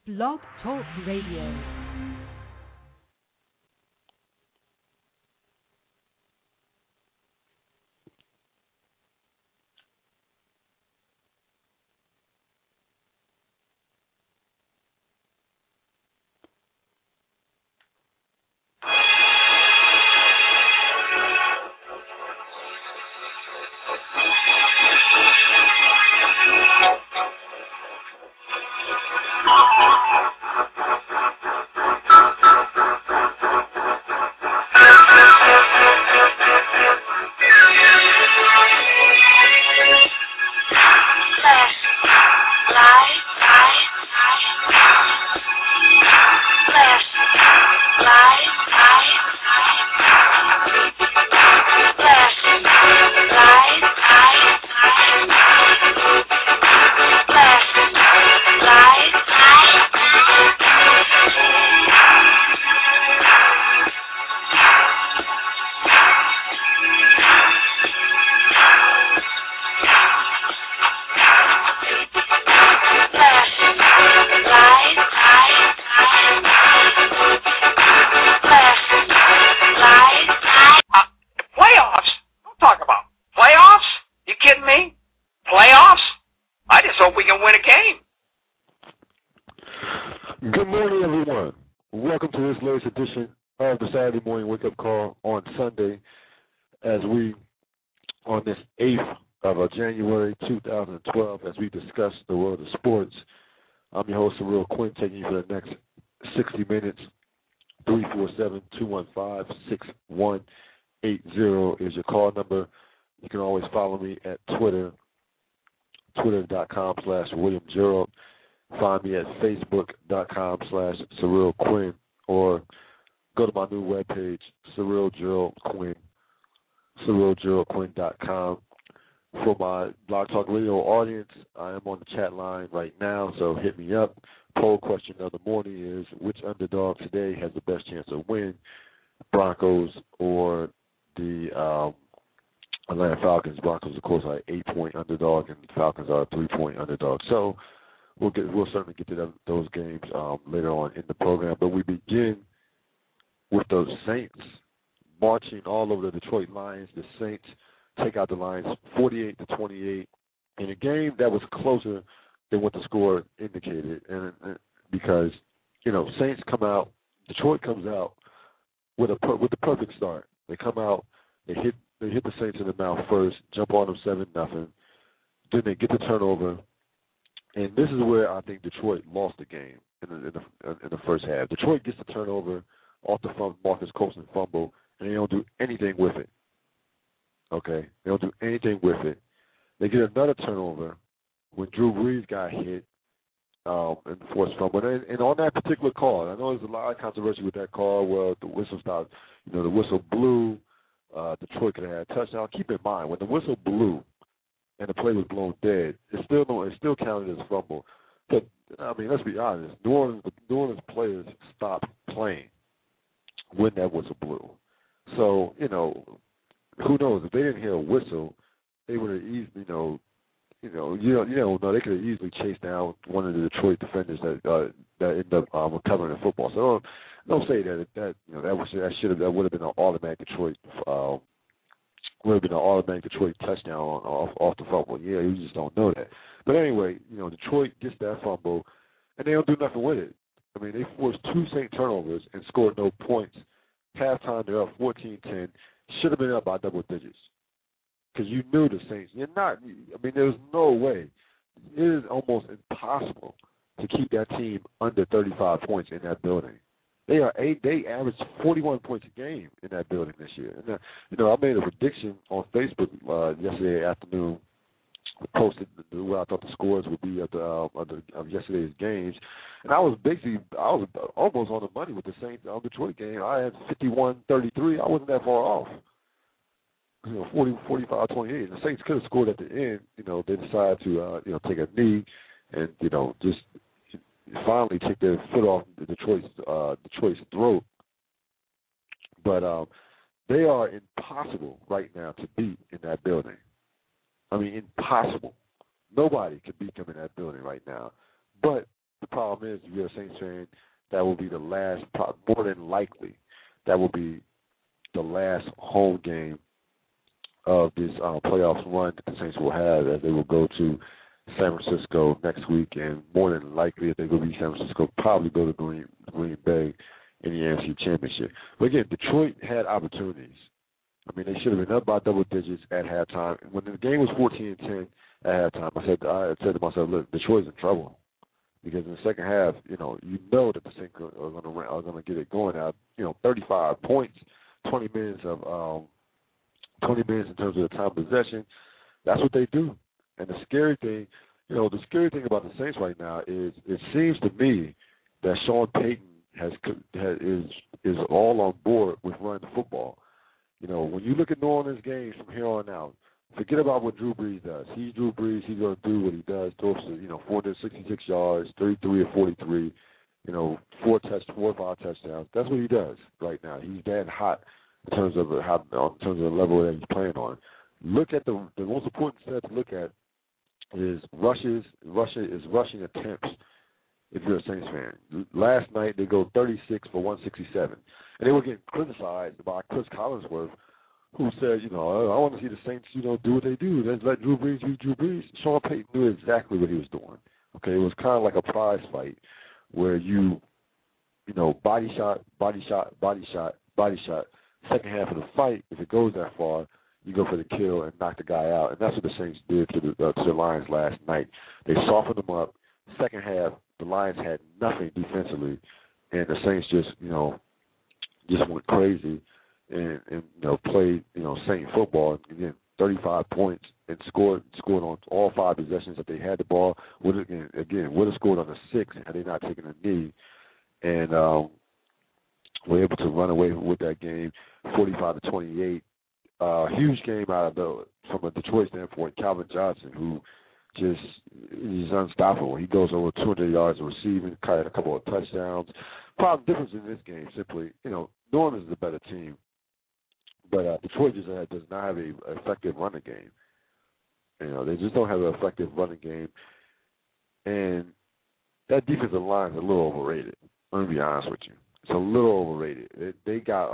Blog Talk Radio. Is your call number. You can always follow me at Twitter, twitter.com/William Gerald. Find me at facebook.com/Surreal Quinn, or go to my new webpage, Surreal Gerald Quinn, surrealgeraldquinn.com. For my Blog Talk Radio audience, I am on the chat line right now, so hit me up. Poll question of the morning is, which underdog today has the best chance of winning, Broncos or the Atlanta Falcons? Broncos, of course, are an 8-point underdog, and Falcons are a 3-point underdog. So we'll certainly get to those games later on in the program. But we begin with those Saints marching all over the Detroit Lions. The Saints take out the Lions 48-28 in a game that was closer than what the score indicated, and because Saints come out, Detroit comes out with the perfect start. They come out, they hit the Saints in the mouth first, jump on them 7-0. Then they get the turnover, and this is where I think Detroit lost the game in the first half. Detroit gets the turnover off the Marcus Colston fumble, and they don't do anything with it. Okay, they don't do anything with it. They get another turnover when Drew Brees got hit and forced fumble. And on that particular call, I know there's a lot of controversy with that call. Well, the whistle stopped. The whistle blew. Detroit could have had a touchdown. Keep in mind, when the whistle blew and the play was blown dead, it still counted as a fumble. But I mean, let's be honest. New Orleans players stopped playing when that whistle blew. So who knows? If they didn't hear a whistle, they would have easily, you don't know. They could have easily chased down one of the Detroit defenders that ended up recovering the football. So don't say that would have been an automatic Detroit touchdown off the fumble. Yeah, you just don't know that. But anyway, Detroit gets that fumble, and they don't do nothing with it. I mean, they forced 2 Saint turnovers and scored no points. Halftime, they're up 14-10. Should have been up by double digits. Because you knew the Saints. There's no way. It is almost impossible to keep that team under 35 points in that building. They averaged 41 points a game in that building this year. And, I made a prediction on Facebook yesterday afternoon. Posted what I thought the scores would be of yesterday's games, and I was almost on the money with the Saints on the Detroit game. I had 51-33. I wasn't that far off. 45-28. The Saints could have scored at the end. They decided to take a knee and just finally take their foot off Detroit's throat. But they are impossible right now to beat in that building. I mean, impossible. Nobody can beat them in that building right now. But the problem is, if you're a Saints fan, that will be the last, more than likely, that will be the last home game of this playoffs run that the Saints will have, as they will go to San Francisco next week, and more than likely, if they go to San Francisco, probably go to Green Bay in the NFC Championship. But again, Detroit had opportunities. I mean, they should have been up by double digits at halftime. When the game was 14-10 at halftime, I said to myself, look, Detroit's in trouble. Because in the second half, you know that the Saints are going to get it going out. 35 points, 20 minutes in terms of the time of possession. That's what they do. And the scary thing about the Saints right now is it seems to me that Sean Payton is all on board with running the football. When you look at New Orleans games from here on out, forget about what Drew Brees does. He's Drew Brees. He's going to do what he does. Throws 466 yards, 33 or 43, 4 or 5 touchdowns. That's what he does right now. He's that hot in terms of the level that he's playing on. Look at the most important stat to look at is rushing attempts. If you're a Saints fan, last night they go 36 for 167, and they were getting criticized by Chris Collinsworth, who said, I want to see the Saints, do what they do. Let's let Drew Brees be Drew Brees. Sean Payton knew exactly what he was doing. Okay, it was kind of like a prize fight where you body shot. Second half of the fight, if it goes that far, you go for the kill and knock the guy out. And that's what the Saints did to the Lions last night. They softened them up. Second half, the Lions had nothing defensively, and the Saints just went crazy and played Saint football. Again, 35 points and scored on all 5 possessions that they had the ball. Would have scored on the 6th had they not taken a knee, and were able to run away with that game, 45-28. Huge game from a Detroit standpoint. Calvin Johnson, who he's unstoppable. He goes over 200 yards of receiving, caught a couple of touchdowns. Problem difference in this game, simply, New Orleans is a better team, but Detroit just does not have an effective running game. They just don't have an effective running game, and that defensive line is a little overrated. Let me be honest with you. It's a little overrated. They got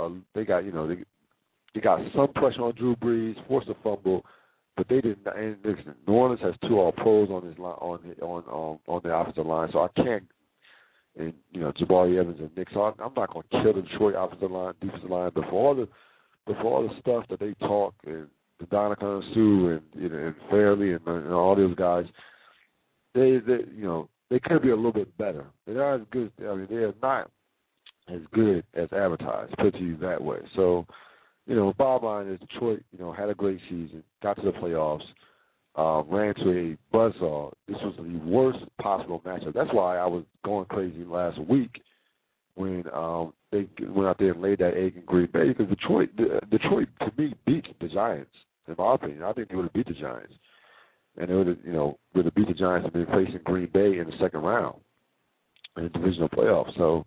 some pressure on Drew Brees, forced a fumble, but they didn't. And listen, New Orleans has 2 All-Pros on his line, on the offensive line, so I can't. And Jabari Evans and Nick. So I'm not going to kill the Detroit defensive line, but for all the stuff that they talk, and the Donovan Sue and Fairley and all those guys, they could be a little bit better. They're not as good. I mean, they are not as good as advertised. Put to you that way. So. Bottom line is Detroit, had a great season, got to the playoffs, ran to a buzzsaw. This was the worst possible matchup. That's why I was going crazy last week when they went out there and laid that egg in Green Bay, because Detroit, to me, beat the Giants, in my opinion. I think they would have beat the Giants. And they would have beat the Giants and been facing Green Bay in the second round in the divisional playoffs. So,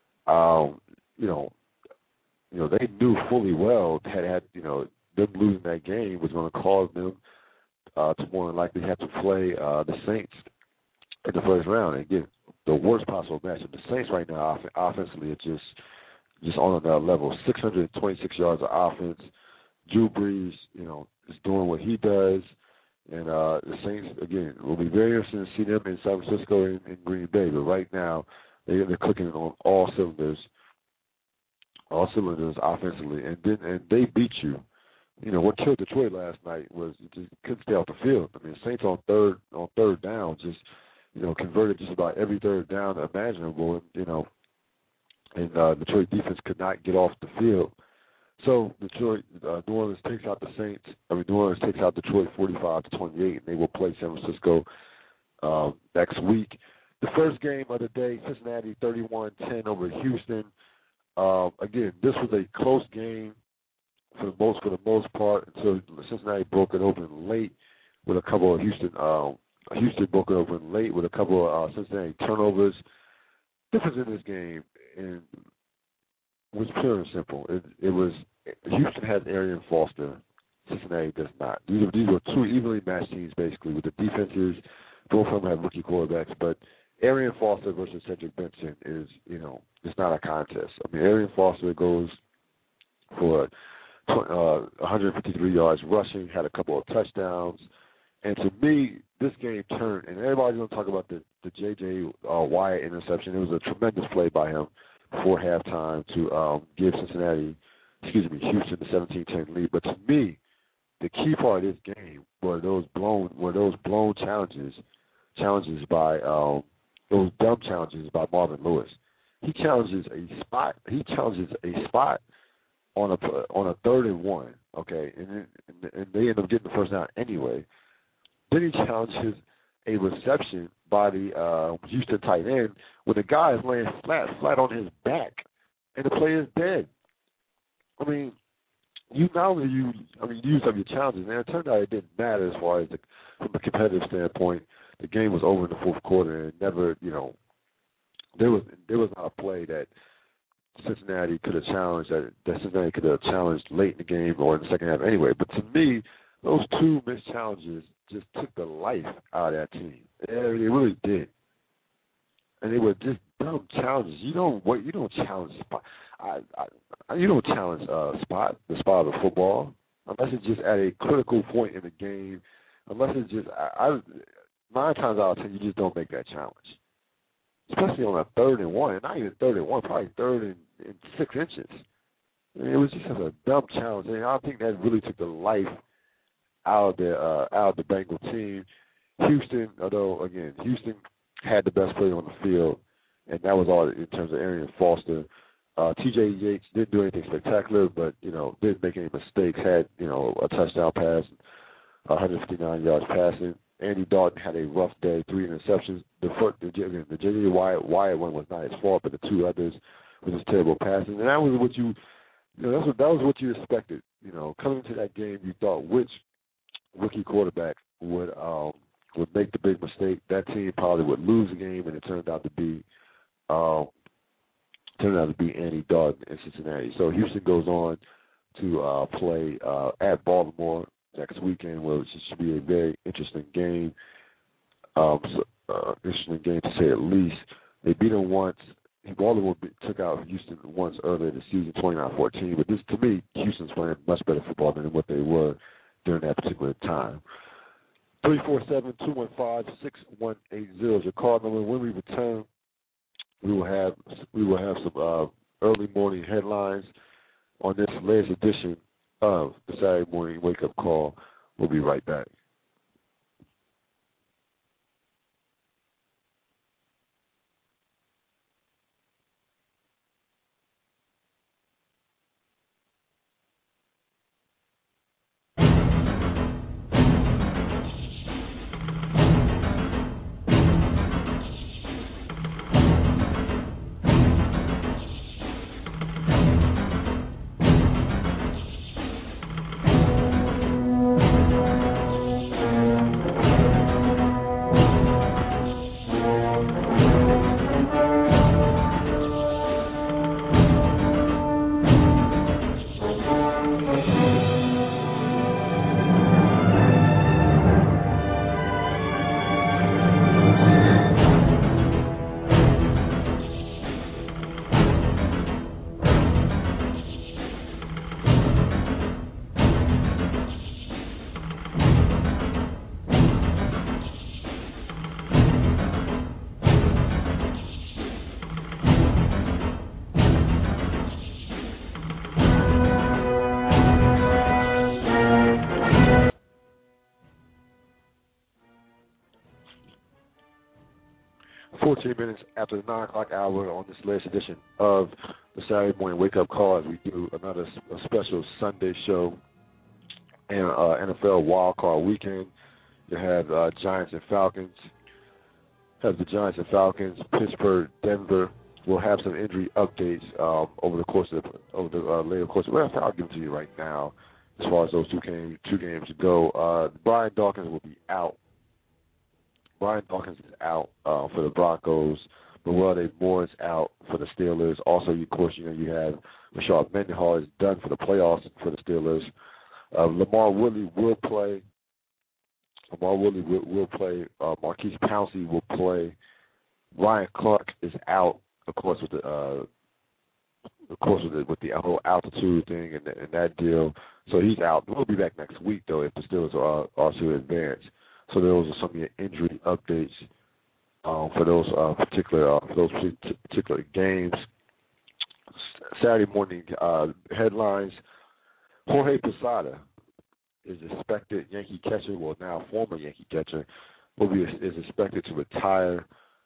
they knew fully well that them losing that game was going to cause them to more than likely have to play the Saints in the first round. And again, the worst possible matchup. The Saints right now offensively are just on another level. 626 yards of offense. Drew Brees, is doing what he does. And the Saints, again, will be very interesting to see them in San Francisco and Green Bay. But right now, they're clicking on all cylinders offensively, and they beat you. What killed Detroit last night was just couldn't stay off the field. I mean, Saints on third down just converted just about every third down imaginable. And Detroit defense could not get off the field. So New Orleans takes out the Saints. New Orleans takes out Detroit 45-28, and they will play San Francisco next week. The first game of the day, Cincinnati 31-10 over Houston. Again, this was a close game for the most part until Cincinnati broke it open late with a couple of Houston broke it open late with a couple of Cincinnati turnovers. Difference in this game was pure and simple. It was Houston has Arian Foster, Cincinnati does not. These were 2 evenly matched teams basically with the defenses. Both of them have rookie quarterbacks, but Arian Foster versus Cedric Benson is, it's not a contest. I mean, Arian Foster goes for 153 yards rushing, had a couple of touchdowns. And to me, this game turned, and everybody's going to talk about the J.J. Wyatt interception. It was a tremendous play by him before halftime to give Houston the 17-10 lead. But to me, the key part of this game were those blown challenges by those dumb challenges by Marvin Lewis. He challenges a spot on a 3rd and 1, okay, and they end up getting the first down anyway. Then he challenges a reception by the Houston tight end when the guy is laying flat on his back, and the play is dead. I mean, you used up your challenges, and it turned out it didn't matter as far as from a competitive standpoint. The game was over in the fourth quarter, and never, there was not a play that Cincinnati could have challenged late in the game or in the second half anyway. But to me, those two missed challenges just took the life out of that team. They really did. And they were just dumb challenges. You don't challenge spot. You don't challenge the spot of the football unless it's just at a critical point in the game. Unless it's just 9 times out of 10 you just don't make that challenge. Especially on a 3rd and 1, and not even 3rd and 1, probably 3rd and 6 inches. I mean, it was just a dumb challenge, and I think that really took the life out of the Bengal team. Houston had the best player on the field, and that was all in terms of Arian Foster. T.J. Yates didn't do anything spectacular, but didn't make any mistakes. Had a touchdown pass, 159 yards passing. Andy Dalton had a rough day, 3 interceptions. The J.J. Wyatt one was not his fault, but the 2 others was just terrible passing. And that was what that was what you expected. Coming into that game, you thought which rookie quarterback would make the big mistake. That team probably would lose the game, and it turned out to be Andy Dalton in Cincinnati. So Houston goes on to play at Baltimore next weekend, which should be a very interesting game. Interesting game to say at least. They beat them once. Baltimore took out Houston once earlier this season, 29-14. But this, to me, Houston's playing much better football than what they were during that particular time. 347-215-6180 is your call number. When we return, we will have some early morning headlines on this latest edition of the Saturday Morning Wake Up Call. We'll be right back. Minutes after the 9 o'clock hour on this latest edition of the Saturday Morning Wake Up Call, as we do another special Sunday show and NFL Wild Card Weekend. You have Giants and Falcons. Pittsburgh, Denver. We'll have some injury updates over the later course. Well, I'll give it to you right now as far as those two games go. Brian Dawkins will be out. Brian Dawkins is out for the Broncos. Mewelde Moore is out for the Steelers. Also, of course, you have Rashard Mendenhall is done for the playoffs for the Steelers. Lamar Woodley will play. Marquise Pouncey will play. Ryan Clark is out, of course, with the whole altitude thing and that deal. So he's out. We'll be back next week though if the Steelers are to advance. So those are some of your injury updates for those particular games. Saturday morning headlines: Jorge Posada is expected, Yankee catcher, well now former Yankee catcher, is expected to retire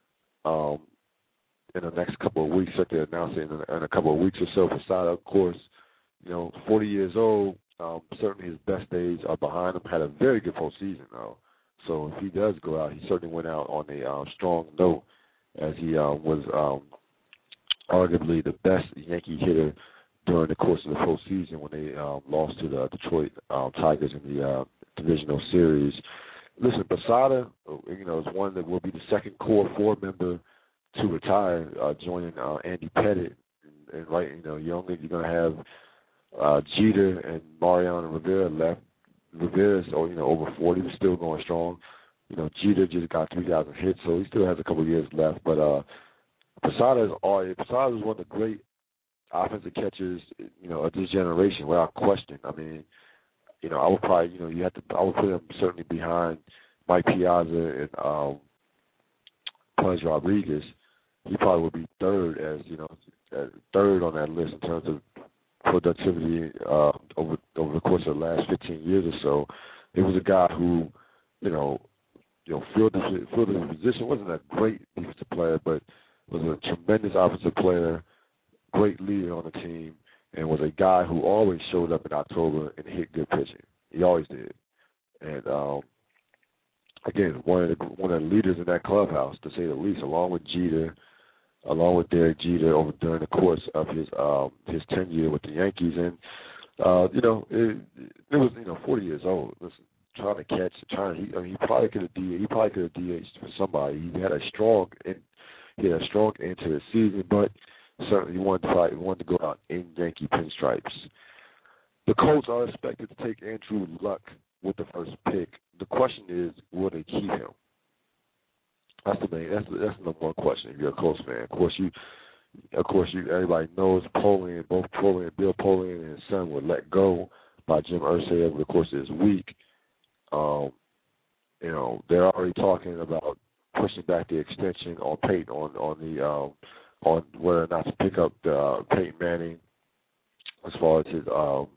in the next couple of weeks. That they announce it in a couple of weeks or so. Posada, of course, 40 years old. Certainly his best days are behind him. Had a very good postseason though. So if he does go out, he certainly went out on a strong note, as he was arguably the best Yankee hitter during the course of the postseason when they lost to the Detroit Tigers in the divisional series. Listen, Posada, is one that will be the second core four member to retire, joining Andy Pettitte. And right, you're going to have Jeter and Mariano Rivera left. Rivera's over 40, but still going strong. Jeter just got 3,000 hits, so he still has a couple of years left. But Posada is one of the great offensive catchers, of this generation, without question. I mean, I would probably, I would put him certainly behind Mike Piazza and Pudge Rodriguez. He probably would be third third on that list in terms of productivity over the course of the last 15 years or so. It was a guy who, filled the position. Wasn't a great defensive player, but was a tremendous offensive player, great leader on the team, and was a guy who always showed up in October and hit good pitching. He always did. And again, one of the leaders in that clubhouse, to say the least, along with Derek Jeter during the course of his tenure with the Yankees. And it was 40 years old. Listen, he probably could have DH'd for somebody. He had a strong end to the season, but certainly he wanted to go out in Yankee pinstripes. The Colts are expected to take Andrew Luck with the first pick. The question is, will they keep him? That's the number one question if you're a Colts fan. Of course, everybody knows both Bill Polian and his son were let go by Jim Irsay over the course of this week. They're already talking about pushing back the extension on Peyton on whether or not to pick up Peyton Manning as far as his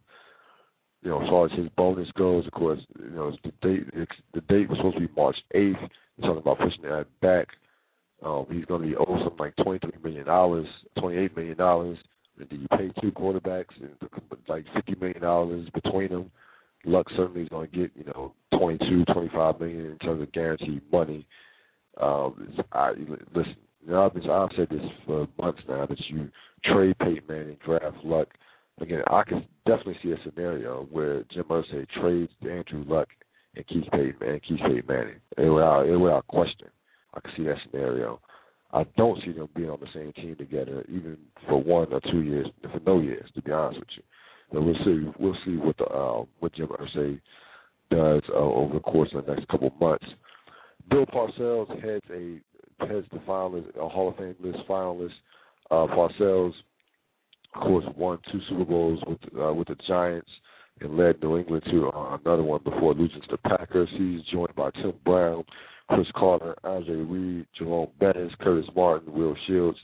bonus goes. Of course, the date was supposed to be March 8th. They're talking about pushing that back. He's going to be owed something like $23 million, $28 million. And do you pay two quarterbacks and like $50 million between them? Luck certainly is going to get, $22-25 million in terms of guaranteed money. Listen, I've said this for months now, that you trade Peyton Manning, draft Luck. Again, I can definitely see a scenario where Jim Irsay trades Andrew Luck and keeps Peyton Manning. Without question, I can see that scenario. I don't see them being on the same team together, even for 1 or 2 years, for no years, to be honest with you. But we'll see what Jim Irsay does over the course of the next couple of months. Bill Parcells heads the finalist, a Hall of Fame list finalist. Parcells, of course, won 2 Super Bowls with the Giants and led New England to another one before losing to the Packers. He's joined by Tim Brown, Chris Carter, Andre Reed, Jerome Bettis, Curtis Martin, Will Shields.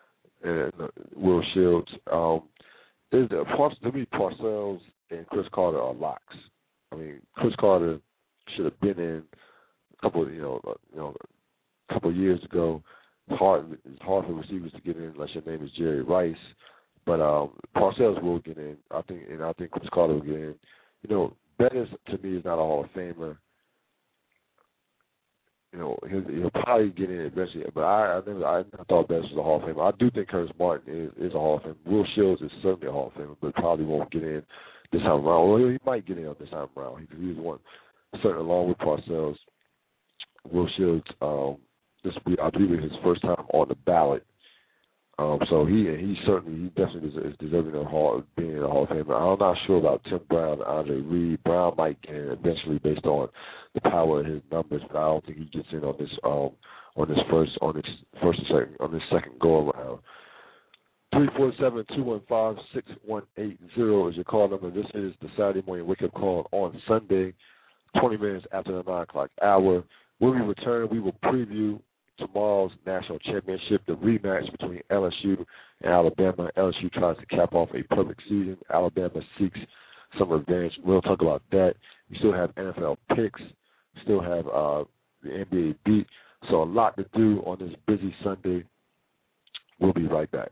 To me, Parcells and Chris Carter are locks. I mean, Chris Carter should have been in a couple of years ago. It's hard for receivers to get in unless your name is Jerry Rice. But Parcells will get in, I think Chris Carter will get in. Bettis to me is not a Hall of Famer. He'll probably get in eventually, but I thought Bettis was a Hall of Famer. I do think Curtis Martin is a Hall of Famer. Will Shields is certainly a Hall of Famer, but probably won't get in this time around. Well, he might get in this time around. He was one, certainly along with Parcells. Will Shields, this will be, I believe, his first time on the ballot. So he definitely is deserving of being in the Hall of Fame. I'm not sure about Tim Brown and Andre Reed. Brown might get in eventually based on the power of his numbers, but I don't think he gets in on on this second go around. 347-215-6180 is your call number. This is the Saturday morning wake up call on Sunday, 20 minutes after the 9 o'clock hour. When we return, we will preview tomorrow's national championship, the rematch between LSU and Alabama. LSU tries to cap off a perfect season. Alabama seeks some revenge. We'll talk about that. We still have NFL picks. Still have the NBA beat. So a lot to do on this busy Sunday. We'll be right back.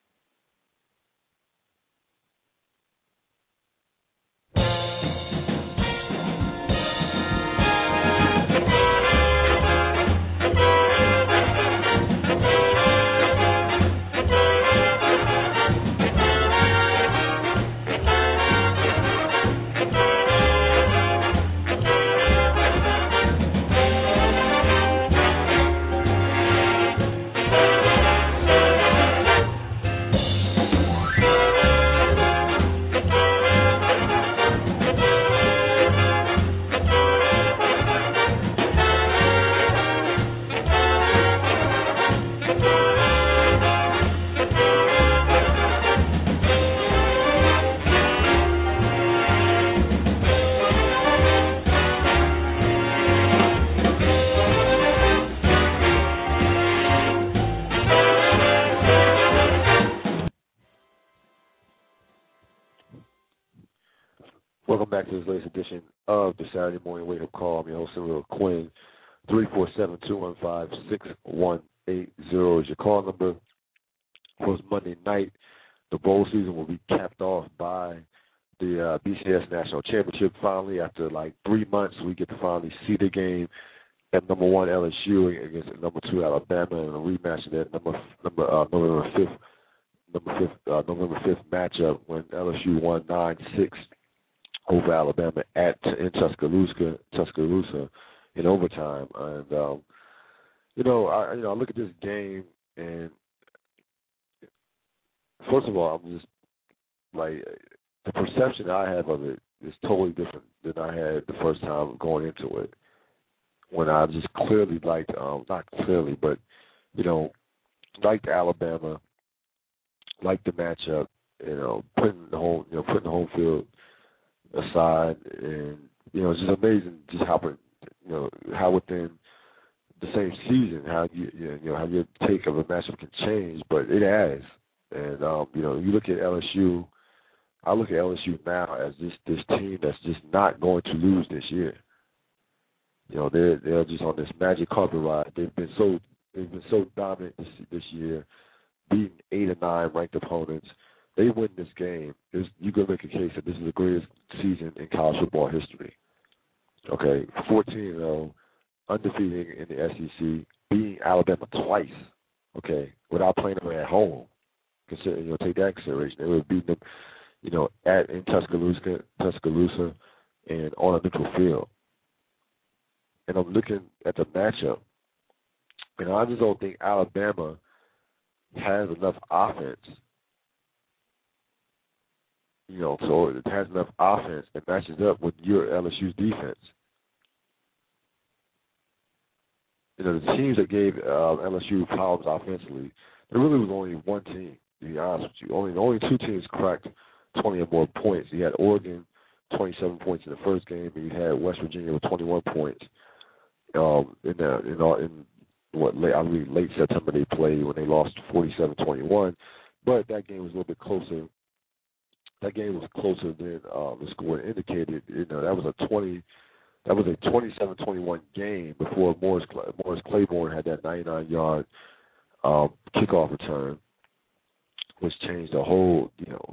Welcome back to this latest edition of the Saturday Morning Wake Up Call. I'm your host, Cyril Quinn. 347-215-6180 is your call number. For Monday night, the bowl season will be capped off by the BCS National Championship. Finally, after like 3 months, we get to finally see the game at number 1 LSU against number 2 Alabama, and a rematch of that November 5th matchup when LSU won 9-6 over Alabama in Tuscaloosa in overtime. And I look at this game, and first of all, I'm just like, the perception I have of it is totally different than I had the first time going into it, when I just clearly liked, not clearly, but liked Alabama, liked the matchup, putting the home field aside, and it's just amazing just how within the same season how how your take of a matchup can change, but it has. And you look at LSU. I look at LSU now as this team that's just not going to lose this year. They're just on this magic carpet ride. They've been so dominant this year, beating 8 or 9 ranked opponents. They win this game, you can make a case that this is the greatest season in college football history. Okay, 14-0, undefeated in the SEC, beating Alabama twice. Okay, without playing them at home. Take that into consideration. They would beat them, in Tuscaloosa, and on a neutral field. And I'm looking at the matchup, and I just don't think Alabama has enough offense. So it has enough offense that matches up with your LSU's defense. The teams that gave LSU problems offensively, there really was only one team, to be honest with you. Only 2 teams cracked 20 or more points. You had Oregon, 27 points in the first game, and you had West Virginia with 21 points. Late September they played when they lost 47-21, but that game was a little bit closer. That game was closer than the score indicated. That was a 27-21 game before Morris Claiborne had that 99-yard kickoff return, which changed the whole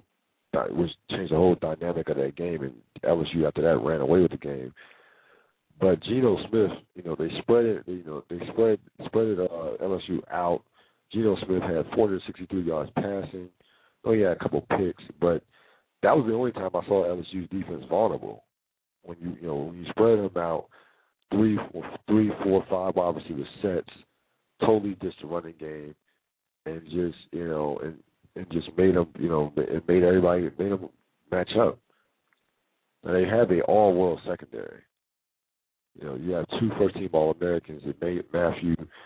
dynamic of that game. And LSU after that ran away with the game. But Geno Smith, they spread it. They spread LSU out. Geno Smith had 463 yards passing. Oh, yeah, a couple picks, but that was the only time I saw LSU's defense vulnerable. When you spread them out, 3, 4, 5 wide receiver sets, totally ditched the running game, and just and just made them it made them match up. And they have an all-world secondary. You have 2 first-team All-Americans, and Matthew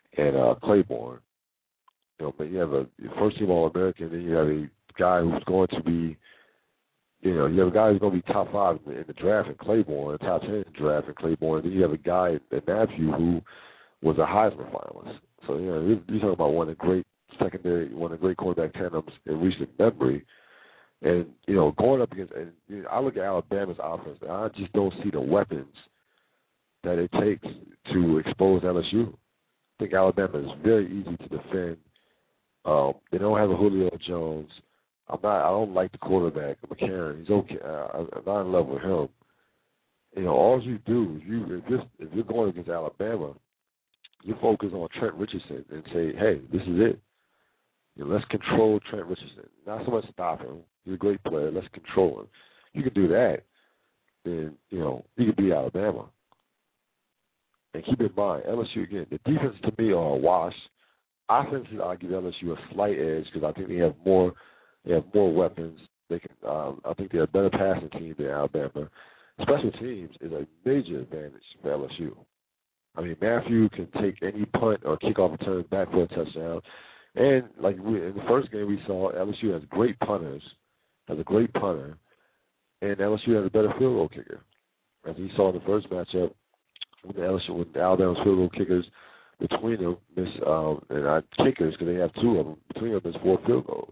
and Claiborne. But you have a first team All American, then you have a guy who's going to be, you have a guy who's going to be top 5 in the draft in Claiborne, top 10 in the draft in Claiborne. Then you have a guy in Matthew who was a Heisman finalist. So you're talking about one of the great quarterback tandems in recent memory. And going up against, and I look at Alabama's offense, and I just don't see the weapons that it takes to expose LSU. I think Alabama is very easy to defend. They don't have a Julio Jones. I don't like the quarterback, McCarron. He's okay. I'm not in love with him. All you do is if you're going against Alabama, you focus on Trent Richardson and say, hey, this is it. Let's control Trent Richardson. Not so much stop him. He's a great player. Let's control him. You can do that, then you can beat Alabama. And keep in mind, LSU again. The defense to me are a wash. Offensively, I give LSU a slight edge because I think they have more. They have more weapons. They can. I think they're a better passing team than Alabama. Special teams is a major advantage for LSU. I mean, Matthew can take any punt or kickoff return back for a touchdown. And in the first game we saw, LSU has great punters, has a great punter, and LSU has a better field goal kicker. As we saw in the first matchup, with Alabama's field goal kickers between them and kickers, because they have 2 of them, between them there's 4 field goals.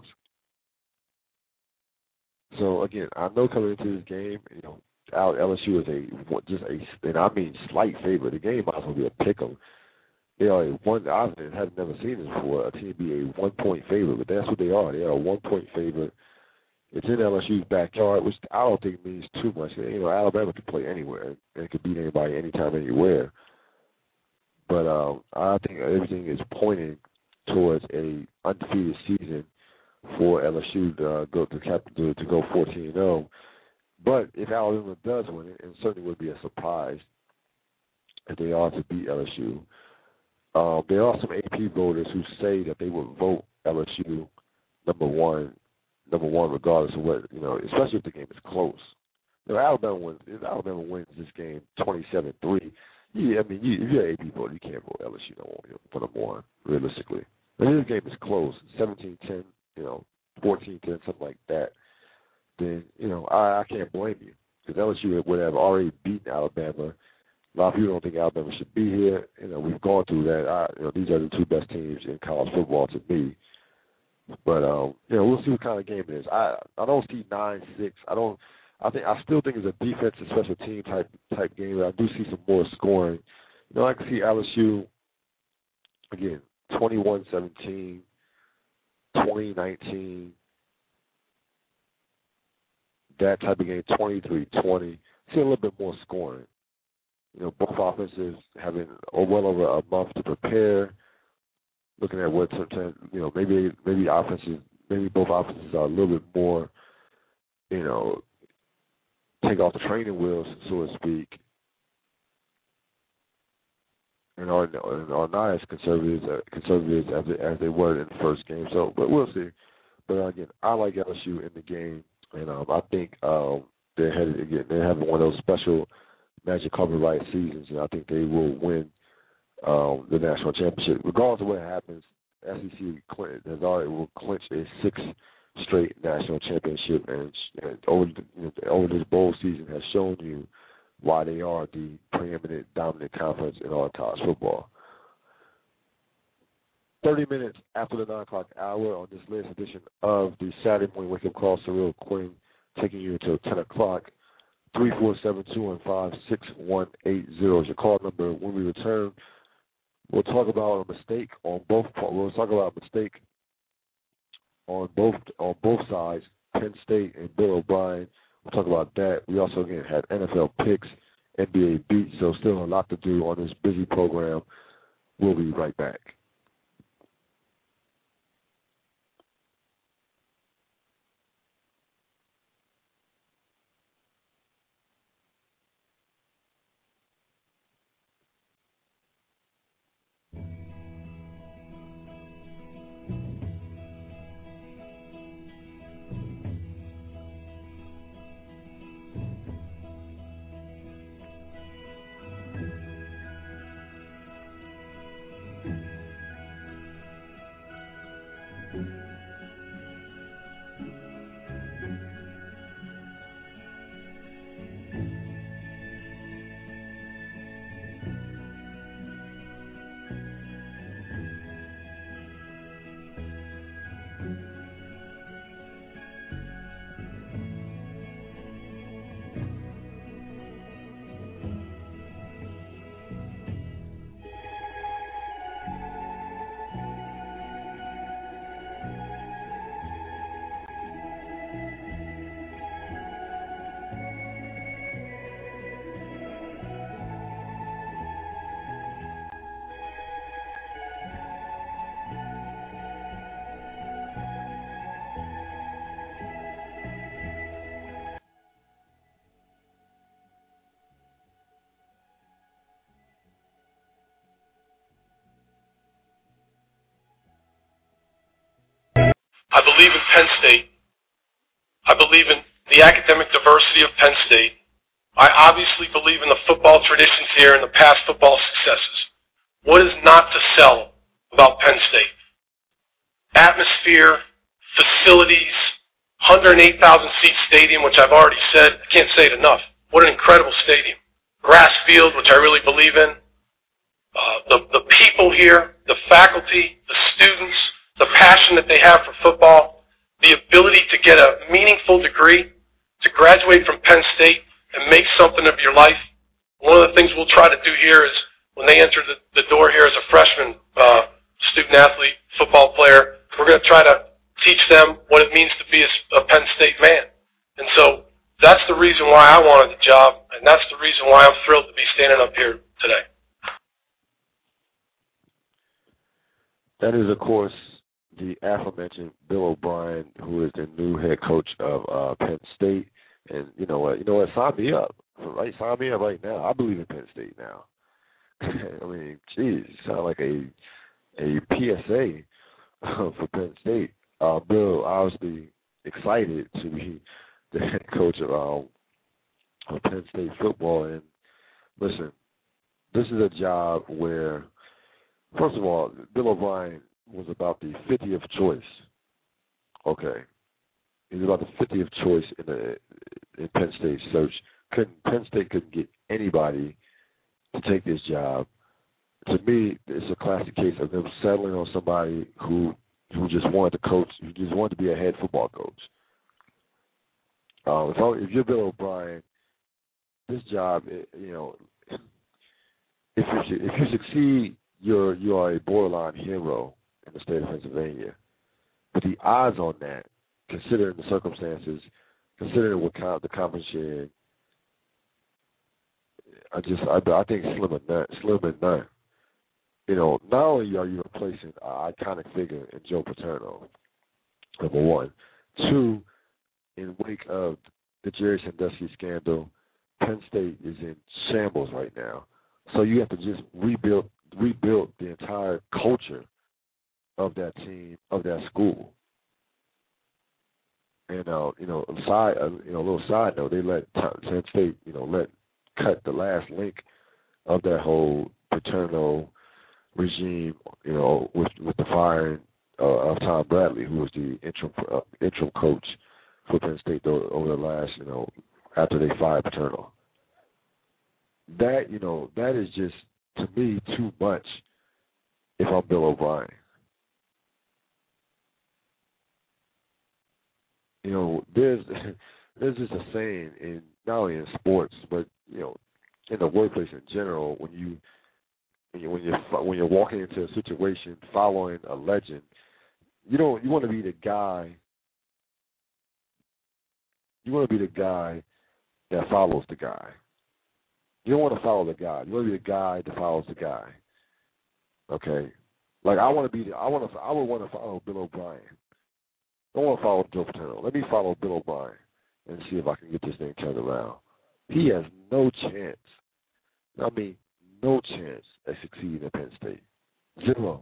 So again, I know coming into this game, LSU is and I mean slight favorite. The game might as well be a pick 'em. They are I have never seen this before. A team be a 1-point favorite, but that's what they are. They are a 1-point favorite. It's in LSU's backyard, which I don't think means too much. Alabama can play anywhere and it could beat anybody, anytime, anywhere. But I think everything is pointing towards a undefeated season for LSU to go 14-0. But if Alabama does win it, it certainly would be a surprise if they are to beat LSU. There are some AP voters who say that they would vote LSU number one regardless of what, especially if the game is close. If Alabama wins this game 27-3, yeah, I mean, if you're an AP voter, you can't vote LSU for number one, realistically. If this game is close, 17-10, 14-10, something like that, then, I can't blame you, because LSU would have already beaten Alabama. A lot of people don't think Alabama should be here. We've gone through that. These are the 2 best teams in college football to me. But we'll see what kind of game it is. I don't see 9-6. I still think it's a defensive special team type game. But I do see some more scoring. I can see LSU again 21-17, 20-19, that type of game, 23-20. See a little bit more scoring. Both offenses having well over a month to prepare. Looking at what sometimes, maybe both offenses are a little bit more, take off the training wheels, so to speak, and are not as conservative as they were in the first game. So, but we'll see. But again, I like LSU in the game, and I think they're headed again. They're having one of those special Magic Carpet Ride seasons, and I think they will win the national championship. Regardless of what happens, SEC will clinch a 6th straight national championship, and over this bowl season has shown you why they are the preeminent, dominant conference in all of college football. 30 minutes after the 9 o'clock hour on this latest edition of the Saturday Morning Wake Up Call, Surreal Quinn, taking you until 10 o'clock. 347-215-6180 is your call number. When we return, we'll talk about a mistake on both. We'll talk about a mistake on both sides. Penn State and Bill O'Brien. We'll talk about that. We also again had NFL picks, NBA beats. So still a lot to do on this busy program. We'll be right back. believe in Penn State. I believe in the academic diversity of Penn State. I obviously believe in the football traditions here and the past football successes. What is not to sell about Penn State? Atmosphere, facilities, 108,000-seat stadium, which I've already said. I can't say it enough. What an incredible stadium. Grass field, which I really believe in. The people here, the faculty, the students, the passion that they have for football, the ability to get a meaningful degree, to graduate from Penn State and make something of your life. One of the things we'll try to do here is when they enter the door here as a freshman student-athlete, football player, we're going to try to teach them what it means to be a Penn State man. And so that's the reason why I wanted the job, and that's the reason why I'm thrilled to be standing up here today. That is, of course, the aforementioned Bill O'Brien, who is the new head coach of Penn State. And you know what? Sign me up. Right? Sign me up right now. I believe in Penn State now. I mean, geez, you sound like a PSA for Penn State. Bill, obviously excited to be the head coach of Penn State football. And listen, this is a job where, first of all, Bill O'Brien was about the 50th choice. Okay. He was about the 50th choice in Penn State's search. Penn State couldn't get anybody to take this job. To me, it's a classic case of them settling on somebody who just wanted to coach, who just wanted to be a head football coach. If you're Bill O'Brien, this job, if you succeed, you are a borderline hero in the state of Pennsylvania. But the odds on that, considering the circumstances, considering what the conference you're in, I think slim and none. Not only are you replacing an iconic figure in Joe Paterno, number one. Two, in wake of the Jerry Sandusky scandal, Penn State is in shambles right now. So you have to just rebuild the entire culture of that team, of that school. And a little side note, they let Penn State, cut the last link of that whole Paterno regime, with the firing of Tom Bradley, who was the interim coach for Penn State over the last, after they fired Paterno. That is just, to me, too much if I'm Bill O'Brien. There's just a saying in not only in sports, but in the workplace in general, when you're walking into a situation following a legend, you want to be the guy. You want to be the guy that follows the guy. You don't want to follow the guy. You want to be the guy that follows the guy. Okay, like I would want to follow Bill O'Brien. I don't want to follow Joe Paterno. Let me follow Bill O'Brien and see if I can get this thing turned around. He has no chance. I mean, no chance at succeeding at Penn State. Zero.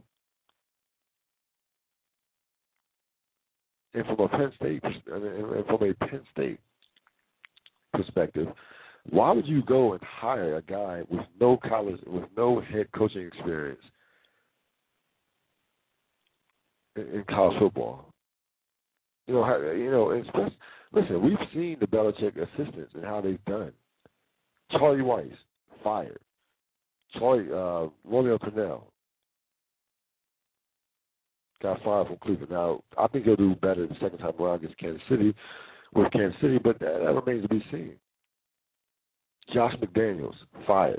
And from a Penn State perspective, why would you go and hire a guy with no head coaching experience in college football? Listen, we've seen the Belichick assistants and how they've done. Charlie Weiss, fired. Romeo Crennel got fired from Cleveland. Now, I think he'll do better the second time around against Kansas City, but that remains to be seen. Josh McDaniels, fired.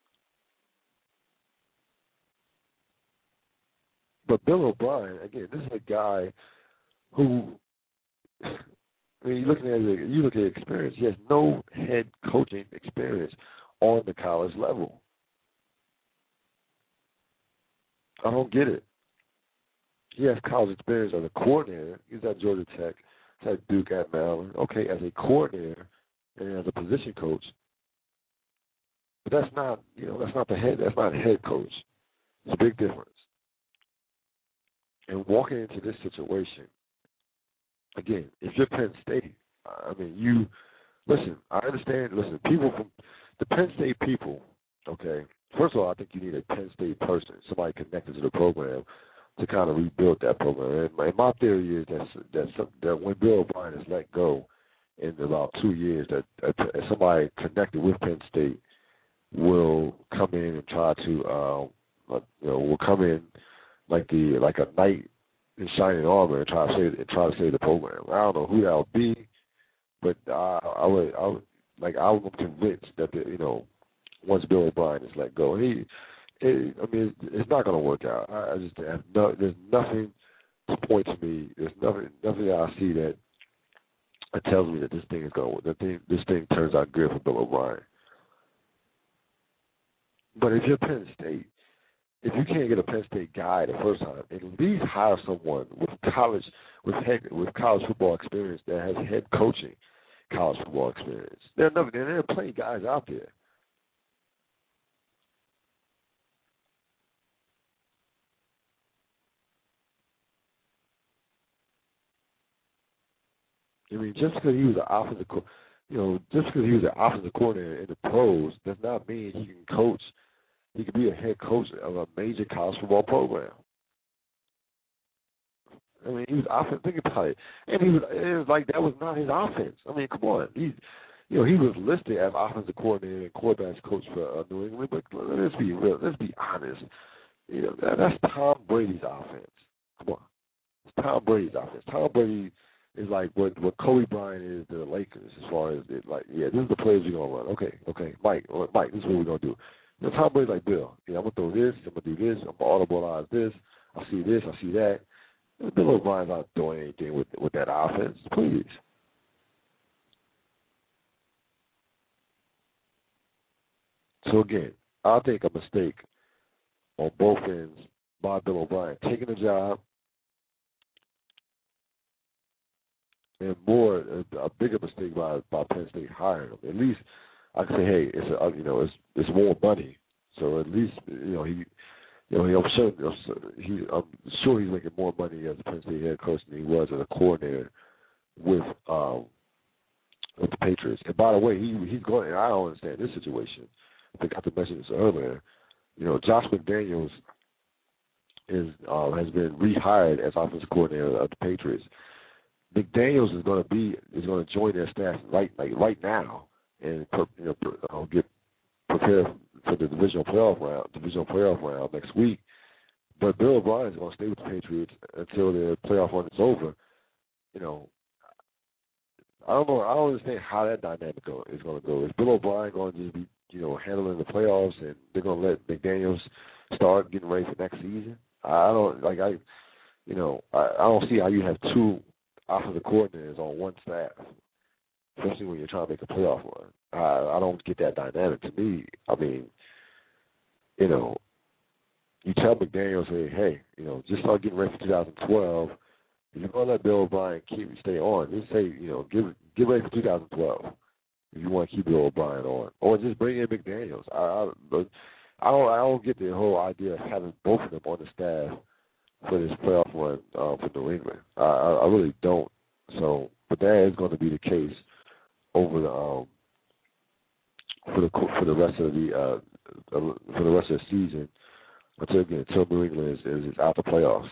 But Bill O'Brien, again, this is a guy who, you look at experience, he has no head coaching experience on the college level. I don't get it. He has college experience as a coordinator. He's at Georgia Tech, he's at Duke, at Maryland. Okay, as a coordinator and as a position coach. But that's not head coach. It's a big difference. And walking into this situation, again, if you're Penn State, I mean, you listen. I understand. Listen, people from the Penn State people. Okay, first of all, I think you need a Penn State person, somebody connected to the program, to kind of rebuild that program. And my theory is that when Bill O'Brien is let go in about 2 years, that somebody connected with Penn State will come in and try to, will come in like a knight in shining armor and try to save the program. I don't know who that would be, but I'm convinced that once Bill O'Brien is let go, it's not going to work out. I just have there's nothing to point to me. There's nothing that I see that tells me that this thing is going. This thing turns out good for Bill O'Brien. But if you're Penn State, if you can't get a Penn State guy the first time, at least hire someone with college football experience that has head coaching college football experience. There are plenty of guys out there. I mean, just because he was an offensive coordinator in the pros does not mean he can coach. He could be a head coach of a major college football program. I mean, he was offensive. Think about it, and it was like that was not his offense. I mean, come on, he was listed as offensive coordinator and quarterbacks coach for New England. But let's be real. Let's be honest. That's Tom Brady's offense. Come on, it's Tom Brady's offense. Tom Brady is like what Kobe Bryant is to the Lakers as far as this is the plays we're gonna run. Okay, Mike, this is what we're gonna do. Tom Brady's like, Bill, I'm gonna throw this, I'm gonna do this, I'm gonna audibilize this, I see this, I see that. Bill O'Brien's not doing anything with that offense, please. So again, I think a mistake on both ends by Bill O'Brien taking the job, and a bigger mistake by Penn State hiring him. At least I can say, hey, it's more money. So at least I'm sure he's making more money as a Penn State head coach than he was as a coordinator with the Patriots. And by the way, he's going. And I don't understand this situation. I forgot to mention this earlier. Josh McDaniels has been rehired as offensive coordinator of the Patriots. McDaniels is going to join their staff right now and get prepared for the divisional playoff round next week. But Bill O'Brien is going to stay with the Patriots until the playoff run is over. I don't know. I don't understand how that dynamic is going to go. Is Bill O'Brien going to just be handling the playoffs, and they're going to let McDaniels start getting ready for next season? I don't see how you have two offensive coordinators on one staff, especially when you're trying to make a playoff run. I don't get that dynamic. To me, I mean, you tell McDaniels, hey, just start getting ready for 2012. If you're going to let Bill O'Brien stay on, just say, get ready for 2012 if you want to keep Bill O'Brien on. Or just bring in McDaniels. I don't get the whole idea of having both of them on the staff for this playoff run for New England. I really don't. So, but that is going to be the case over for the rest of the season until New England is out the playoffs.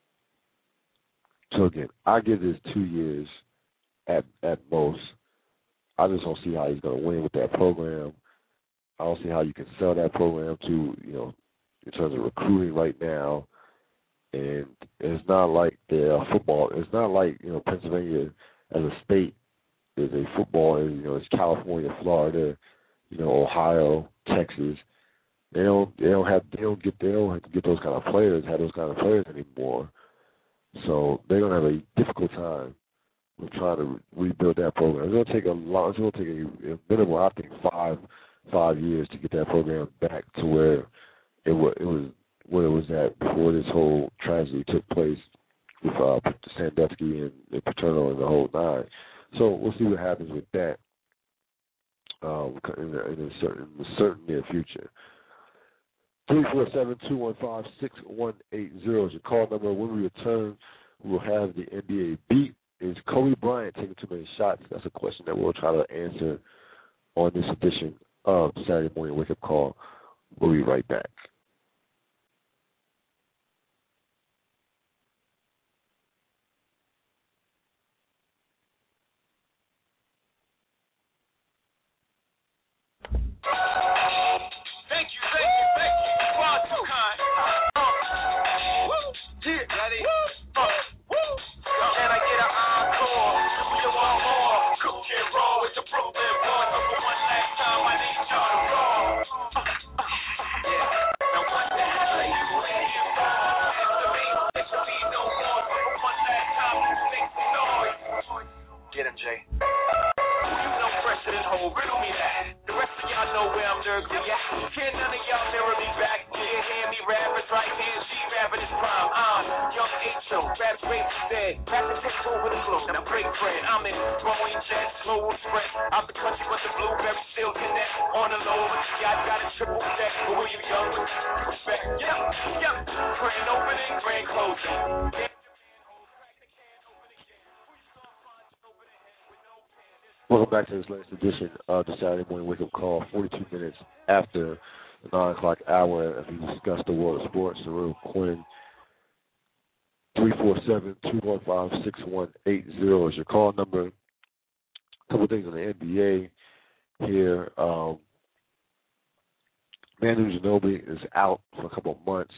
So again, I give this 2 years at most. I just don't see how he's going to win with that program. I don't see how you can sell that program to in terms of recruiting right now. And it's not like the football. It's not like Pennsylvania as a state is a football. It's California, Florida, Ohio, Texas. They don't have to get those kind of players. Have those kind of players anymore. So they're gonna have a difficult time with trying to rebuild that program. It's gonna take a lot. It's gonna take a minimum, I think, 5 years to get that program back to where it was at before this whole tragedy took place with Sandusky and Paterno and the whole nine. So we'll see what happens with that in the certain near future. 347-215-6180 is your call number. When we return, we will have the NBA beat is Kobe Bryant taking too many shots? That's a question that we'll try to answer on this edition of Saturday Morning Wake Up Call. We'll be right back. Welcome back to this latest edition of the Saturday Morning Wake Up Call, 42 minutes after the 9 o'clock hour, as we discuss the world of sports. Cyril Quinn, 347-215-6180 is your call number. A couple of things on the NBA here. Manu Ginobili is out for a couple of months.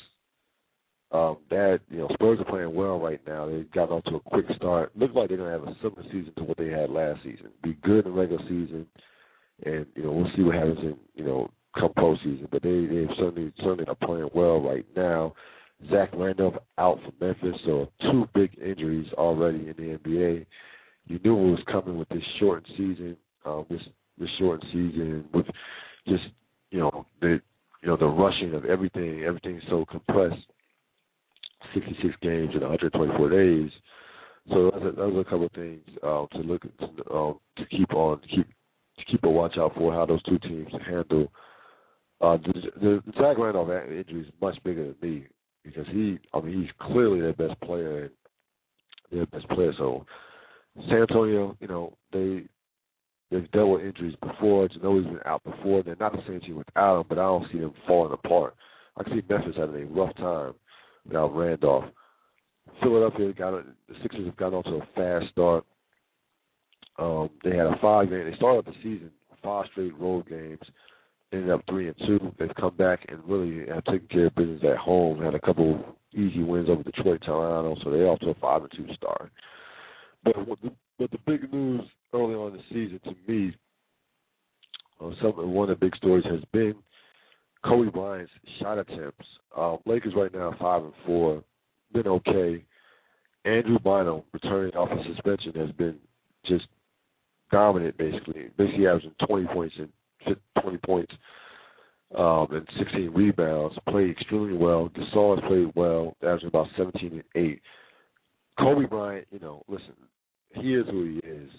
Spurs are playing well right now. They got off to a quick start. Looks like they're going to have a similar season to what they had last season. Be good in the regular season, and we'll see what happens in come postseason. But they certainly are playing well right now. Zach Randolph out for Memphis, so 2 big injuries already in the NBA. You knew it was coming with this shortened season. This shortened season with just the rushing of everything. Everything's so compressed. 66 games in 124 days. So those are a couple of things to look at, to keep a watch out for how those two teams handle. The Zach Randolph injury is much bigger than me because he's clearly their best player. So San Antonio, they've dealt with injuries before. Ginobili's been out before. They're not the same team without him, but I don't see them falling apart. I can see Memphis having a rough time without Randolph. Philadelphia the Sixers have gotten off to a fast start. They had they started the season 5 straight road games, ended up 3-2. They've come back and really have taken care of business at home. Had a couple of easy wins over Detroit, Toronto, so they're off to a 5-2 start. But the big news early on in the season to me, one of the big stories has been Kobe Bryant's shot attempts. Lakers right now 5-4, been okay. Andrew Bynum returning off of suspension has been just dominant, basically averaging 20 points and 16 rebounds. Played extremely well. Gasol has played well, averaging about 17 and 8. Kobe Bryant, listen, he is who he is.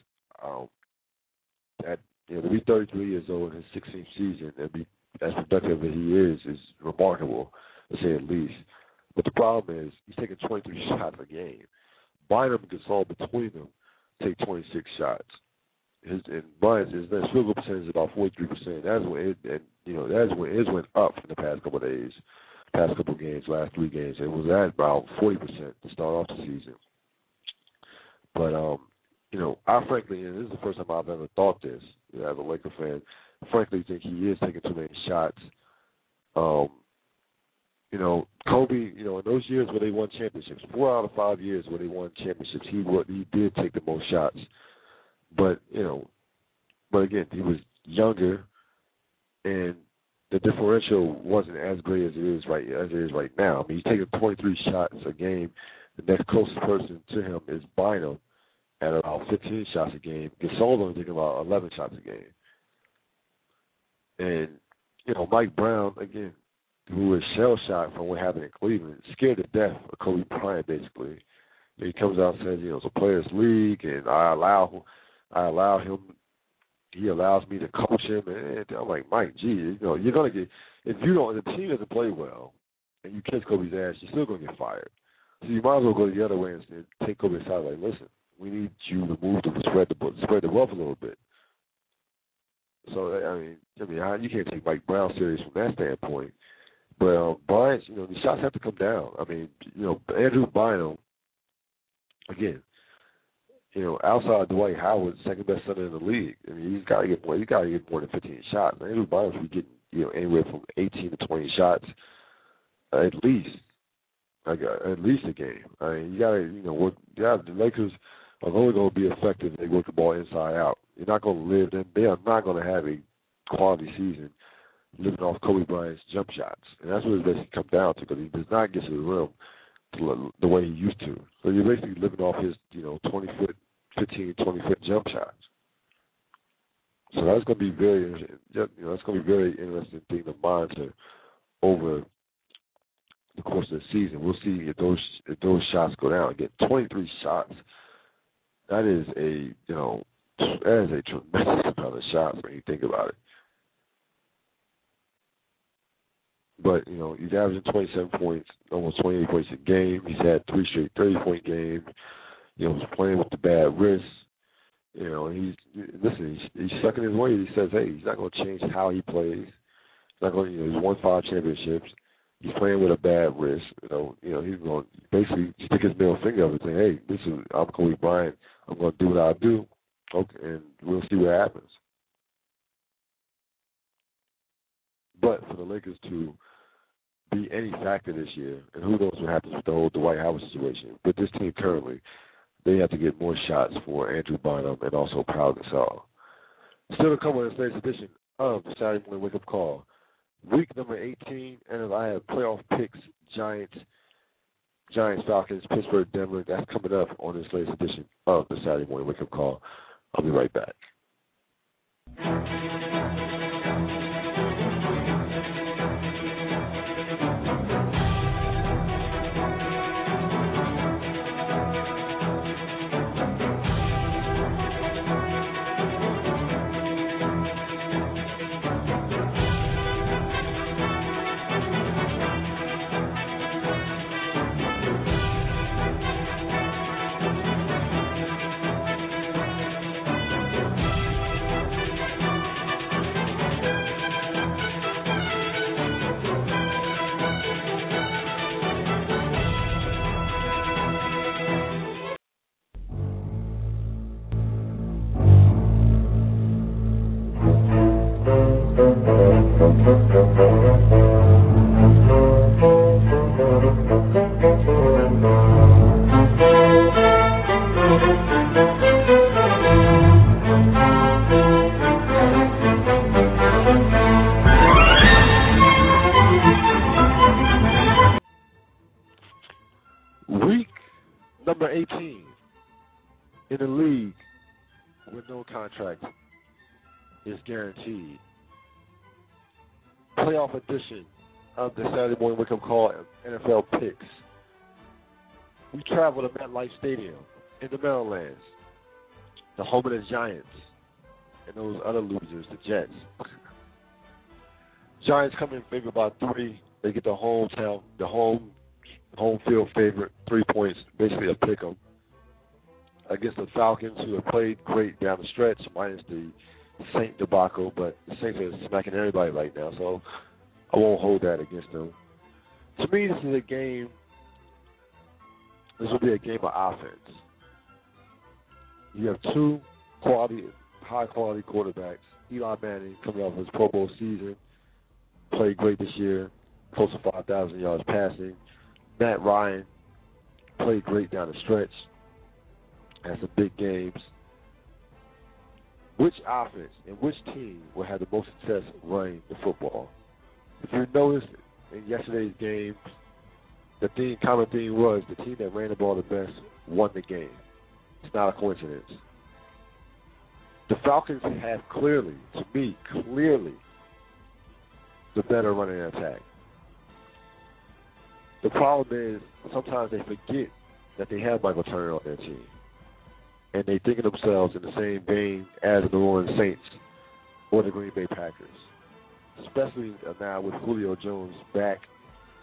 To be 33 years old in his 16th season and be as productive as he is remarkable, to say the least. But the problem is he's taking 23 shots a game. Bynum and Gasol between them take 26 shots. His field goal percentage is about 43%. That's when it went up in the past couple of days, past couple of games, last 3 games. It was at about 40% to start off the season. But I frankly, and this is the first time I've ever thought this as a Laker fan, frankly think he is taking too many shots. Kobe, in those years where they won championships, 4 out of 5 years where they won championships, he did take the most shots. But again, he was younger, and the differential wasn't as great as it is right now. I mean, he's taking 23 shots a game. The next closest person to him is Bynum at about 15 shots a game. Gasol only taking about 11 shots a game. And Mike Brown, again, who was shell-shocked from what happened in Cleveland, scared to death of Kobe Bryant, basically. He comes out and says, it's a players' league, and he allows me to coach him. And I'm like, Mike, you're going to get, if the team doesn't play well and you catch Kobe's ass, you're still going to get fired. So you might as well go the other way and take Kobe's side. Like, listen, We need you to move to spread the wealth a little bit. So I mean, you can't take Mike Brown serious from that standpoint. But Bryant, the shots have to come down. I mean, Andrew Bynum, again, outside Dwight Howard, second best center in the league. I mean, he's got to get more. He's got to get more than 15 shots. Andrew Bynum should be getting anywhere from 18 to 20 shots at least. At least a game. I mean, you got to work. Yeah, the Lakers are only going to be effective if they work the ball inside out. You're not going to live. They are not going to have a quality season living off Kobe Bryant's jump shots, and that's what it basically comes down to, because he does not get to the rim the way he used to. So you're basically living off his 20-foot, 15, 20-foot jump shots. So that's going to be very, that's going to be a very interesting thing to monitor over the course of the season. We'll see if those shots go down. Again, 23 shots. That is a tremendous amount of shots when you think about it. But, he's averaging 27 points, almost 28 points a game. He's had 3 straight 30-point games. He's playing with the bad wrist. He's sucking his way. He says, hey, he's not going to change how he plays. He's not going to, he's won 5 championships. He's playing with a bad wrist. He's going to basically stick his middle finger up and say, hey, I'm Kobe Bryant. I'm going to do what I do. Okay, and we'll see what happens. But for the Lakers to be any factor this year, and who knows what happens with the whole Dwight Howard situation, but this team currently, they have to get more shots for Andrew Bynum and also Pau Gasol. Still to come on this latest edition of the Saturday Morning Wake Up Call. Week number 18, and I have playoff picks, Giants, Falcons, Pittsburgh, Denver. That's coming up on this latest edition of the Saturday Morning Wake Up Call. I'll be right back. Week number 18 in the league with no contract is guaranteed. Playoff edition of the Saturday Morning Wake Up Call NFL Picks. We travel to MetLife Stadium in the Meadowlands, the home of the Giants and those other losers, the Jets. Giants come in favor by 3. They get the home field favorite, 3 points, basically a pick 'em against the Falcons, who have played great down the stretch, minus the Saint debacle, but the Saints are smacking everybody right now, so I won't hold that against them. To me, this will be a game of offense. You have 2 high-quality quarterbacks. Eli Manning, coming off his Pro Bowl season, played great this year, close to 5,000 yards passing. Matt Ryan played great down the stretch, had some big games. Which offense and which team will have the most success running the football? If you noticed in yesterday's game, the common theme was the team that ran the ball the best won the game. It's not a coincidence. The Falcons have clearly the better running attack. The problem is sometimes they forget that they have Michael Turner on their team. And they think of themselves in the same vein as the New Orleans Saints or the Green Bay Packers, especially now with Julio Jones back,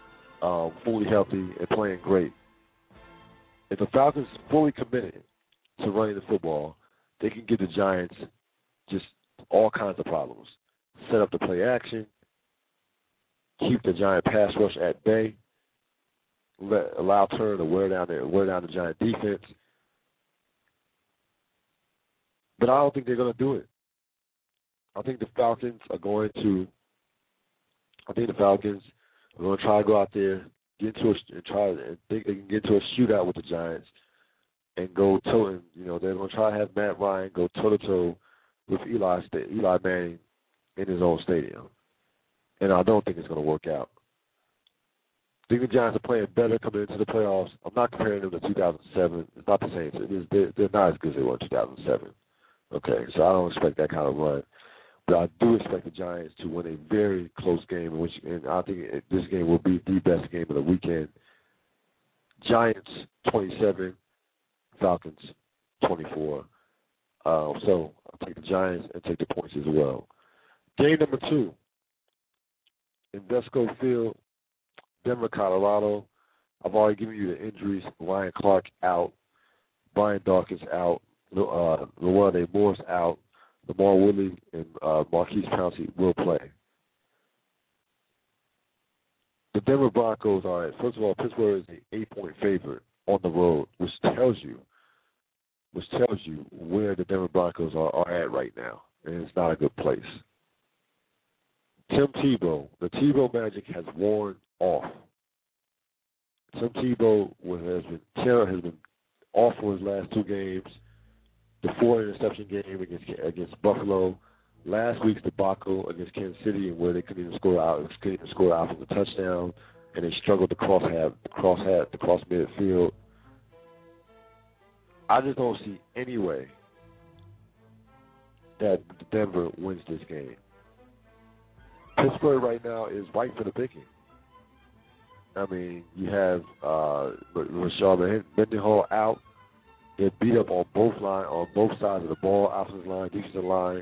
fully healthy and playing great. If the Falcons fully committed to running the football, they can give the Giants just all kinds of problems. Set up the play action, keep the Giant pass rush at bay, allow Turner to wear down the Giant defense. But I don't think they're going to do it. I think the Falcons are going to try to go out there, think they can get into a shootout with the Giants and go toe. They're going to try to have Matt Ryan go toe to toe with Eli Manning in his own stadium, and I don't think it's going to work out. I think the Giants are playing better coming into the playoffs. I'm not comparing them to 2007. It's not the same. They're not as good as they were in 2007. Okay, so I don't expect that kind of run. But I do expect the Giants to win a very close game, and I think this game will be the best game of the weekend. Giants 27, Falcons 24. So I'll take the Giants and take the points as well. Game number 2, Invesco Field, Denver, Colorado. I've already given you the injuries. Ryan Clark out. Brian Dawkins out. Luwane Morris out. Lamar Woodley and Marquise Pouncey will play. The Denver Broncos are, first of all, Pittsburgh is an 8-point favorite on the road, which tells you where the Denver Broncos are at right now, and it's not a good place. Tim Tebow, the Tebow magic has worn off. Tim Tebow has been off for his last 2 games. The 4-interception game against Buffalo, last week's debacle against Kansas City, where they couldn't even score out from the touchdown, and they struggled to cross midfield. I just don't see any way that Denver wins this game. Pittsburgh right now is ripe for the picking. I mean, you have Rashard Mendenhall out. They're beat up on both sides of the ball, offensive line, defensive line.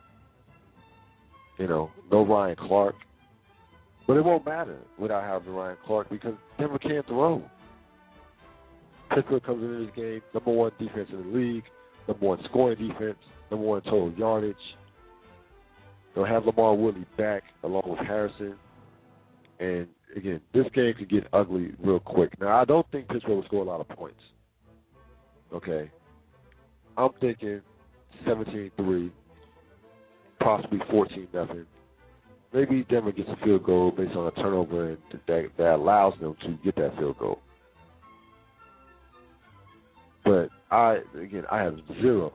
No Ryan Clark. But it won't matter without having Ryan Clark because Denver can't throw. Pittsburgh comes into this game, number 1 defense in the league, number 1 scoring defense, number 1 total yardage. They'll have Lamar Woodley back along with Harrison. And, again, this game could get ugly real quick. Now, I don't think Pittsburgh will score a lot of points. Okay, I'm thinking 17-3, possibly 14-0. Maybe Denver gets a field goal based on a turnover and that allows them to get that field goal. But I have zero.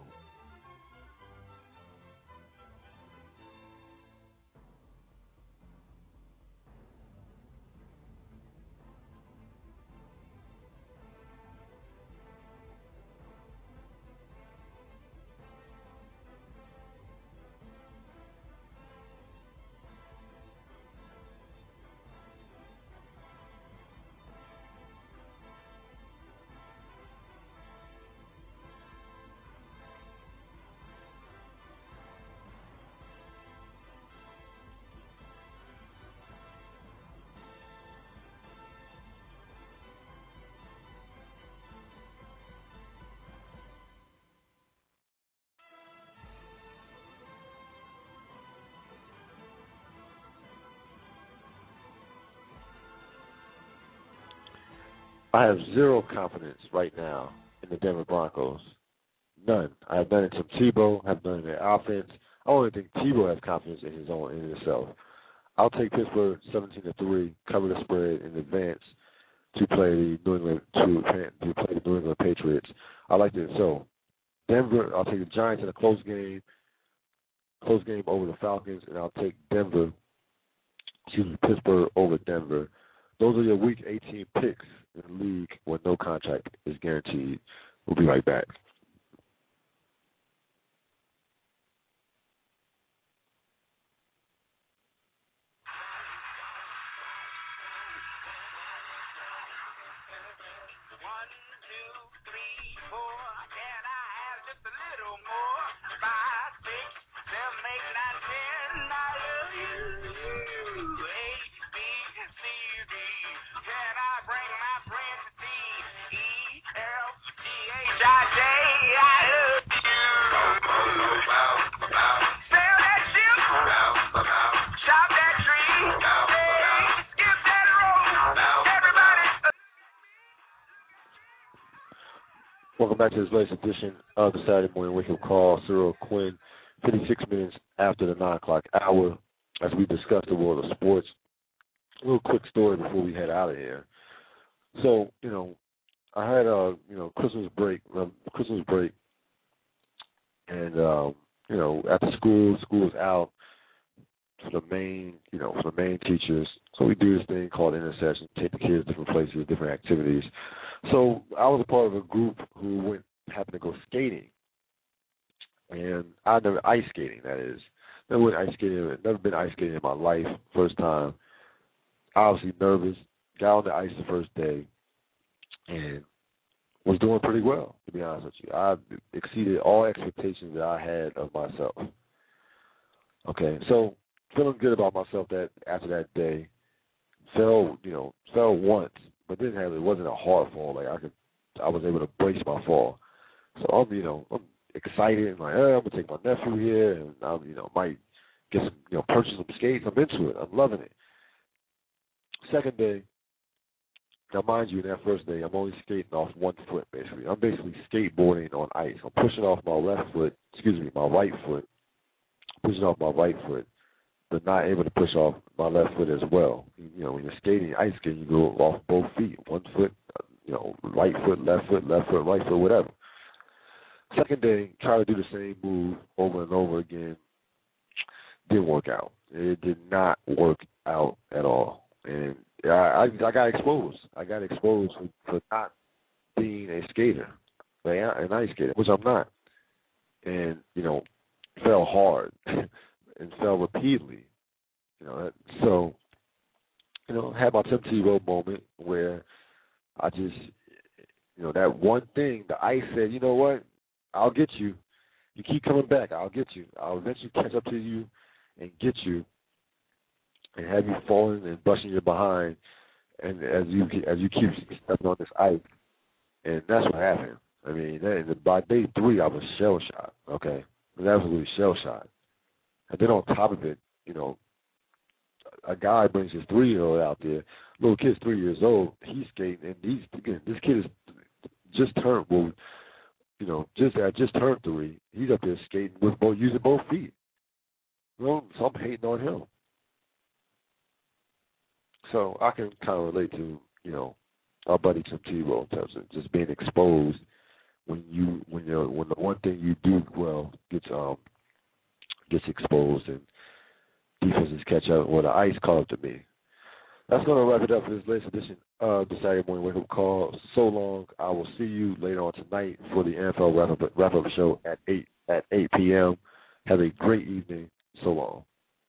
I have zero confidence right now in the Denver Broncos. None. I have none in Tim Tebow. I have none in their offense. I only think Tebow has confidence in himself. I'll take Pittsburgh 17-3, cover the spread in advance to play the New England Patriots. I like that. So Denver, I'll take the Giants in a close game over the Falcons, and I'll take Pittsburgh over Denver. Those are your Week 18 picks in the league where no contract is guaranteed. We'll be right back. J Welcome back to this latest edition of the Saturday Morning Wake Up Call. Cyril Quinn, 56 minutes after the 9 o'clock hour, as we discuss the world of sports. A little quick story before we head out of here. So, I had a Christmas break, and after school was out for the main teachers. So we do this thing called intercession, take the kids different places, different activities. So I was a part of a group who happened to go skating, and I never ice skating. That is, never went ice skating. Never been ice skating in my life. First time. Obviously nervous. Got on the ice the first day, and was doing pretty well, to be honest with you. I exceeded all expectations that I had of myself. Okay, so feeling good about myself that after that day. Fell once, but it wasn't a hard fall. Like I was able to brace my fall. So I'm excited and like, I'm gonna take my nephew here, and I might get some purchase some skates. I'm into it. I'm loving it. Second day, now mind you, in that first day, I'm only skating off one foot basically. I'm basically skateboarding on ice. I'm pushing off my right foot, pushing off my right foot, but not able to push off my left foot as well. When you're skating, ice skating, you go off both feet, one foot, right foot, right foot, whatever. Second day, try to do the same move over and over again. Didn't work out. It did not work out at all. And I got exposed. I got exposed for not being a skater, an ice skater, which I'm not. And, fell hard. And fell repeatedly, So, had my Tim Tebow moment where I just, that one thing, the ice said, you know what, I'll get you. You keep coming back, I'll get you. I'll eventually catch up to you and get you, and have you falling and brushing your behind, and as you keep stepping on this ice, and that's what happened. I mean, by day 3, I was shell shocked. Okay, I was absolutely shell shocked. And then on top of it, a guy brings his 3-year-old out there. Little kid's 3 years old. He's skating, and this kid is just turned. Well, just turned 3. He's up there skating using both feet. So I'm hating on him. So I can kind of relate to our buddy Tim Tebow in terms of just being exposed when the one thing you do well gets exposed and defenses catch up. Well, the ice caught up to me. That's going to wrap it up for this latest edition of the Saturday Morning Wake Up Call. So long. I will see you later on tonight for the NFL wrap-up show at 8 p.m. Have a great evening. So long.